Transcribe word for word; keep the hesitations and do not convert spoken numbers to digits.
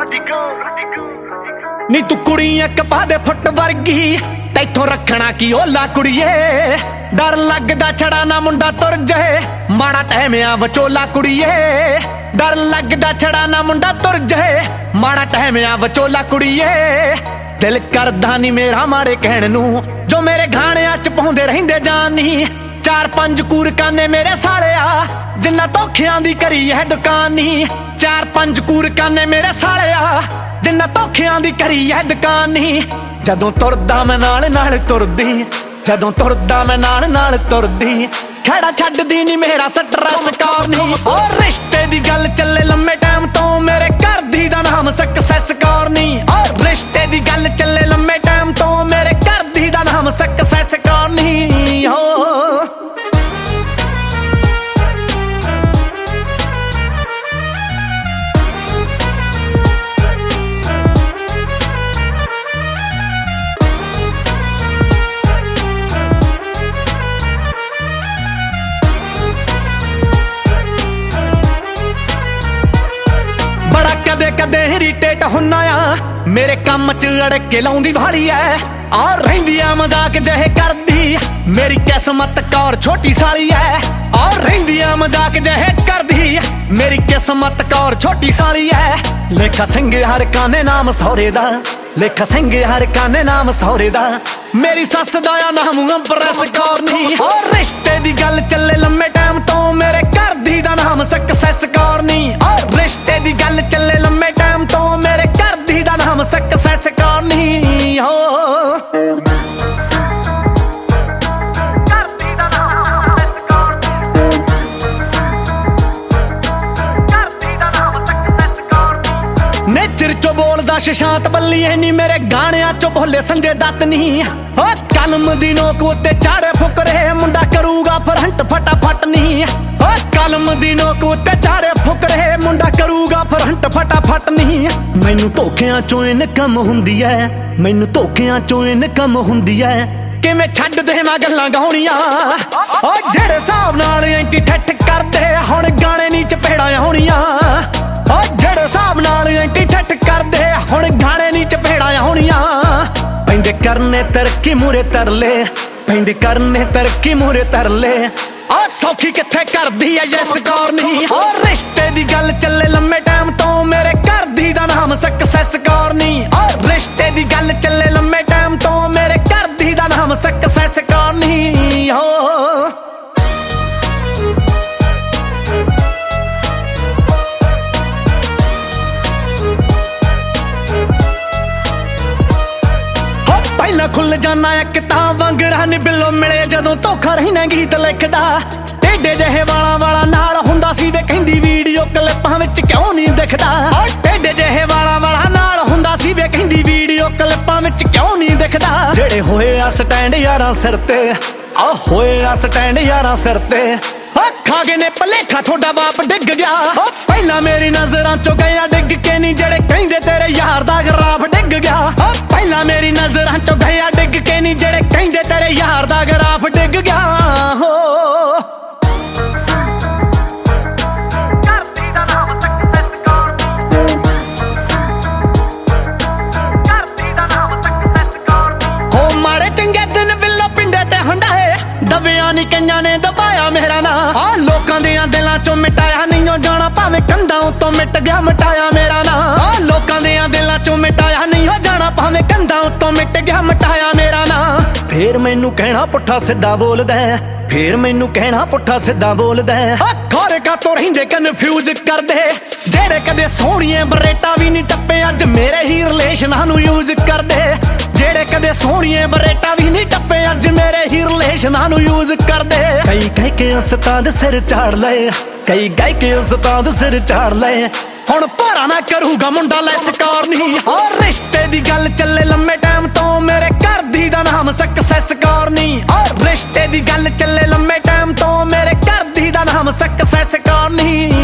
ਨੀ ਤੂੰ ਕੁੜੀ ਇੱਕ ਪਾ ਦੇ ਫੁੱਟ ਵਰਗੀ, ਤੈਥੋਂ ਰੱਖਣਾ ਕੀ ਓਲਾ ਕੁੜੀਏ। ਡਰ ਲੱਗਦਾ ਛੜਾ ਨਾ ਮੁੰਡਾ ਤੁਰ ਜਾਏ, ਮਾੜਾ ਟਾਈਮ ਆ ਵਿਚੋਲਾ ਕੁੜੀਏ। ਡਰ ਲੱਗਦਾ ਛੜਾ ਨਾ ਮੁੰਡਾ ਤੁਰ ਜਾਏ, ਮਾੜਾ ਟਾਈਮ ਆ ਵਿਚੋਲਾ ਕੁੜੀਏ। ਦਿਲ ਕਰਦਾ ਨੀ ਮੇਰਾ ਮਾੜੇ ਕਹਿਣ ਨੂੰ, ਜੋ ਮੇਰੇ ਗਾਣਿਆਂ ਚ ਪਾਉਂਦੇ ਰਹਿੰਦੇ ਜਾਨੀ। ਚਾਰ ਪੰਜ ਕੂਰਕਾਨੇ ਮੇਰੇ ਸਾਲਿਆ, ਜਿੰਨਾ ਧੋਖਿਆਂ ਦੀ ਕਰੀ ਹੈ ਦੁਕਾਨੀ। ਚਾਰ ਪੰਜ ਕੂਰਕਾਨੇ ਮੇਰੇ ਸਾਲਿਆ, ਜਿੰਨਾ ਧੋਖਿਆਂ ਦੀ ਕਰੀ ਹੈ ਦੁਕਾਨੀ। ਜਦੋਂ ਤੁਰਦਾ ਮੈਂ ਨਾਲ ਨਾਲ ਤੁਰਦੀ, ਜਦੋਂ ਤੁਰਦਾ ਮੈਂ ਨਾਲ ਨਾਲ ਤੁਰਦੀ। ਖੜਾ ਛੱਡਦੀ ਨੀ ਮੇਰਾ ਸਟਰੈਸ ਕਰਨੀ। ਓ ਰਿਸ਼ਤੇ ਦੀ ਗੱਲ ਚੱਲੇ ਲੰਮੇ ਟਾਈਮ ਤੋਂ, ਮੇਰੇ ਘਰ ਦੀ ਦਾ ਨਾਮ ਸਕਸੈਸ ਕਰਨੀ। ਓ ਰਿਸ਼ਤੇ ਦੀ ਗੱਲ ਚੱਲੇ ਲੰਮੇ ਟਾਈਮ ਤੋਂ, ਮੇਰੇ ਘਰ ਦੀ ਦਾ ਨਾਮ ਸਕਸੈਸ ਕਰਨੀ। ਹੋ ਕਦੇ ਕਦੇ ਇਰੀਟੇਟ ਹੁੰਨਾ ਆ, ਮੇਰੇ ਕੰਮ ਚ ਅੜਕ ਕੇ ਲਾਉਂਦੀ ਵਾਲੀ ਐ। ਆ ਰਹਿੰਦੀ ਆ ਮਜ਼ਾਕ ਜਿਹੇ ਕਰਦੀ, ਮੇਰੀ ਕਿਸਮਤ ਕੌਰ ਛੋਟੀ ਸਾਲੀ ਐ। ਆ ਰਹਿੰਦੀ ਆ ਮਜ਼ਾਕ ਜਿਹੇ ਕਰਦੀ, ਮੇਰੀ ਕਿਸਮਤ ਕੌਰ ਛੋਟੀ ਸਾਲੀ ਐ। ਲੇਖਾ ਸਿੰਘ ਹਰ ਕਾਨੇ ਨਾਮ ਸਹੁਰੇ ਦਾ, ਲੇਖਾ ਸਿੰਘ ਹਰ ਕਾਨੇ ਨਾਮ ਸਹੁਰੇ ਦਾ। ਮੇਰੀ ਸੱਸ ਦਾ ਆ ਨਾਮ ਅੰਪ੍ਰੈਸ ਕੌਰ ਨੀ। ਓ ਰਿਸ਼ਤੇ ਦੀ ਗੱਲ ਚੱਲੇ ਲੰਮੇ ਟਾਈਮ ਤੋਂ, ਮੇਰੇ ਘਰ ਦੀ ਦਾ ਨਾਮ ਸਕਸੈਸ ਕੌਰ ਨੀ। ਓ ਰਿਸ਼ਤੇ ਦੀ ਗੱਲ ਚੱਲੇ ਲੰਮੇ ਟਾਈਮ ਤੋਂ, ਮੇਰੇ ਘਰ ਦੀ ਦਾ ਨਾਮ ਸਕਸੈਸ ਕੌਰ ਨੀ। ਹੋ ਨੇਚਰ ਚੋਂ ਬੋਲਦਾ ਸ਼ਸ਼ਾਂਤ ਬੱਲੀਏ ਨੀ, ਮੇਰੇ ਗਾਣਿਆਂ ਚੋਂ ਬੋਲੇ ਸੰਜੇ ਦੱਤ ਨੀ। ਓ ਕਲਮ ਦੀ ਨੋਕ ਉੱਤੇ ਚਾੜੇ ਫੁਕਰੇ, ਮੁੰਡਾ ਕਰੂਗਾ ਫਰੰਟ ਫਟਾਫਟ ਨੀ। ਓ ਕਲਮ ਦੀ ਨੋਕ ਉੱਤੇ ਚਾੜੇ ਫੁਕਰੇ, ਮੁੰਡਾ ਕਰੂਗਾ ਫਰੰਟ ਫਟਾਫਟ ਨੀ। ਮੈਨੂੰ ਧੋਖਿਆਂ ਚੋਂ ਇਨਕਮ ਹੁੰਦੀ ਐ, ਮੈਨੂੰ ਧੋਖਿਆਂ ਚੋਂ ਇਨਕਮ ਹੁੰਦੀ ਐ। ਕਿਵੇਂ ਛੱਡ ਦੇਵਾਂ ਗੱਲਾਂ ਗਾਉਣੀਆਂ, ਓ ਜਿਹੜੇ ਹਿਸਾਬ ਨਾਲ ਐਂਟੀ ਠੱਠ ਕਰਦੇ, ਹੁਣ ਗਾਣੇ ਨੀ ਚਪੇੜਾਂ ਆਉਣੀਆਂ। ਓ ਜਿਹੜੇ ਹਿਸਾਬ ਨਾਲ ਐਂਟੀ ਠੱਠ ਕਰਦੇ, ਹੁਣ ਗਾਣੇ ਨੀ ਚਪੇੜਾਂ ਆਉਣੀਆਂ। ਪੈਂਦੇ ਕਰਨੇ ਤਰੱਕੀ ਮੂਰੇ ਤਰਲੇ, ਪੈਂਦੇ ਕਰਨੇ ਤਰੱਕੀ ਮੂਰੇ ਤਰਲੇ। ਆ ਸੌਖੀ ਕਿੱਥੇ ਕਰਦੀ ਐ ਯੈਸ ਕੌਰ ਨੀ। ਓ ਰਿਸ਼ਤੇ ਦੀ ਗੱਲ ਚੱਲੇ ਲੰਮੇ ਟਾਈਮ ਤੋਂ, ਮੇਰੇ ਘਰ ਦੀ ਦਾ ਨਾਮ ਸਕਸੈਸ ਕੌਰ ਨੀ। ਓ ਰਿਸ਼ਤੇ ਦੀ ਗੱਲ ਚੱਲੇ ਲੰਮੇ ਟਾਈਮ ਤੋਂ, ਮੇਰੇ ਘਰ ਦੀ ਦਾ ਨਾਮ ਸਕਸੈਸ ਕੌਰ ਨੀ। ਹੋ ਪਹਿਲਾਂ ਖੁੱਲ ਜਾਣਾ ਇੱਕ ਤਾਂ ਵਾਂਗਰਾਂ ਨੀ, ਬਿੱਲੋ ਮਿਲੇ ਜਦੋਂ ਧੋਖਾ ਰਹਿਣਾ ਗੀਤ ਲਿਖਦਾ। ਟੇਡੇ ਜਿਹੇ ਵਾਲਾਂ ਵਾਲਾ ਨਾਲ ਹੁੰਦਾ ਸੀ ਵੇ, ਕਹਿੰਦੀ ਵੀਡੀਓ ਕਲਿੱਪਾਂ ਵਿੱਚ ਕਿਉਂ ਨਹੀਂ ਦਿਖਦਾ। ਟੇਡੇ ਜਿਹੇ ਵਾਲਾਂ ਵਾਲਾ ਨਾਲ ਹੁੰਦਾ ਸੀ ਵੇ, ਕਹਿੰਦੀ ਵੀਡੀਓ ਕਲਿੱਪਾਂ ਵਿੱਚ ਕਿਉਂ ਨਹੀਂ ਦਿਖਦਾ। ਜਿਹੜੇ ਹੋਏ ਆ ਸਟੈਂਡ ਯਾਰਾਂ ਸਿਰ ਤੇ, ਆ ਹੋਏ ਆ ਸਟੈਂਡ ਯਾਰਾਂ ਸਿਰ ਤੇ। ਖਾ ਗਏ ਨੇ ਭਲੇਖਾ ਤੁਹਾਡਾ ਬਾਪ ਡਿੱਗ ਗਿਆ, ਪਹਿਲਾਂ ਮੇਰੀ ਨਜ਼ਰਾਂ ਚੋਂ ਗਿਆ ਡਿੱਗ ਕੇ ਨੀ। ਜਿਹੜੇ ਕਹਿੰਦੇ ਤੇਰੇ ਯਾਰ ਦਾ ਗਰਾਫ ਡਿੱਗ ਗਿਆ, ਪਹਿਲਾਂ ਮੇਰੀ ਨਜ਼ਰਾਂ ਚੋਂ ਗਿਆ ਡਿੱਗ ਕੇ ਨੀ। ਜਿਹੜੇ ਕਹਿੰਦੇ ਤੇਰੇ ਯਾਰ ਦਾ ਗਰਾਫ ਡਿੱਗ ਗਿਆ। ਹੋ ਮਾੜੇ ਚੰਗੇ ਦਿਨ ਬਿੱਲੋ ਪਿੰਡੇ ਤੇ ਹੰਡਾਏ, ਦਬਿਆ ਨੀ ਕਈਆਂ ਨੇ ਦਬਾਇਆ ਮੇਰਾ ਨਾਂ। ਆ ਲੋਕਾਂ ਦੀਆਂ ਦਿਲਾਂ ਚੋਂ ਮਿਟਾਇਆ ਨਹੀਂ ਉਹ ਜਾਣਾ, ਭਾਵੇਂ ਕੰਧਾਂ ਉੱਤੋਂ ਮਿਟ ਗਿਆ ਮਿਟਾਇਆ ਮੇਰਾ ਨਾਂ। ਆ ਲੋਕਾਂ ਦੀਆਂ ਦਿਲਾਂ ਚੋਂ ਮਿਟਾਇਆ ਨਹੀਂ ਉਹ ਜਾਣਾ, ਭਾਵੇਂ ਕੰਧਾਂ ਉੱਤੋਂ ਮਿਟ ਗਿਆ ਮਿਟਾਇਆ ਮੇਰਾ ਨਾਂ। ਫੇਰ ਮੈਨੂੰ ਕਹਿਣਾ ਪੁੱਠਾ ਸਿੱਧਾ ਬੋਲਦਾ, ਫੇਰ ਮੈਨੂੰ ਕਹਿਣਾ ਪੁੱਠਾ ਸਿੱਧਾ ਬੋਲਦਾ। ਆ ਖੋਰੇ ਕਾਤੋਂ ਰਹਿੰਦੇ ਕਨਫਿਊਜ਼ ਕਰਦੇ, ਜਿਹੜੇ ਕਦੇ ਸੋਹਣੀਆਂ ਬਰੇਟਾ ਵੀ ਨਹੀਂ ਟੱਪੇ, ਅੱਜ ਮੇਰੇ ਹੀ ਰਿਲੇਸ਼ਨਾਂ ਨੂੰ ਯੂਜ਼ ਕਰਦੇ। ਜਿਹੜੇ ਕਦੇ ਸੋਹਣੀਆਂ ਬਰੇਟਾ ਵੀ ਨਹੀਂ ਟੱਪੇ, ਅੱਜ ਮੇਰੇ ਹੀ ਰਿਲੇਸ਼ਨਾਂ ਨੂੰ ਯੂਜ਼ ਕਰਦੇ। ਕਈ ਕਹਿ ਕੇ ਉਸਤਾਦ ਸਿਰ ਝਾੜ ਲਏ, ਕਈ ਕਹਿ ਕੇ ਉਸਤਾਦ ਸਿਰ ਝਾੜ ਲਏ। ਹੁਣ ਭਾਰਾ ਨਾ ਕਰੂਗਾ ਮੁੰਡਾ ਲੈਸ ਕੌਰ ਨੀ। ਓ ਰਿਸ਼ਤੇ ਦੀ ਗੱਲ ਚੱਲੇ ਲੰਮੇ ਟਾਈਮ ਤੋਂ, ਮੇਰੇ ਘਰ ਦੀ ਦਾ ਨਾਮ ਸਕਸੈਸ ਕੌਰ ਨੀ। ਓ ਰਿਸ਼ਤੇ ਦੀ ਗੱਲ ਚੱਲੇ ਲੰਮੇ ਟਾਈਮ ਤੋਂ, ਮੇਰੇ ਘਰ ਦੀ ਦਾ ਨਾਮ ਸਕਸੈਸ ਕੌਰ ਨੀ।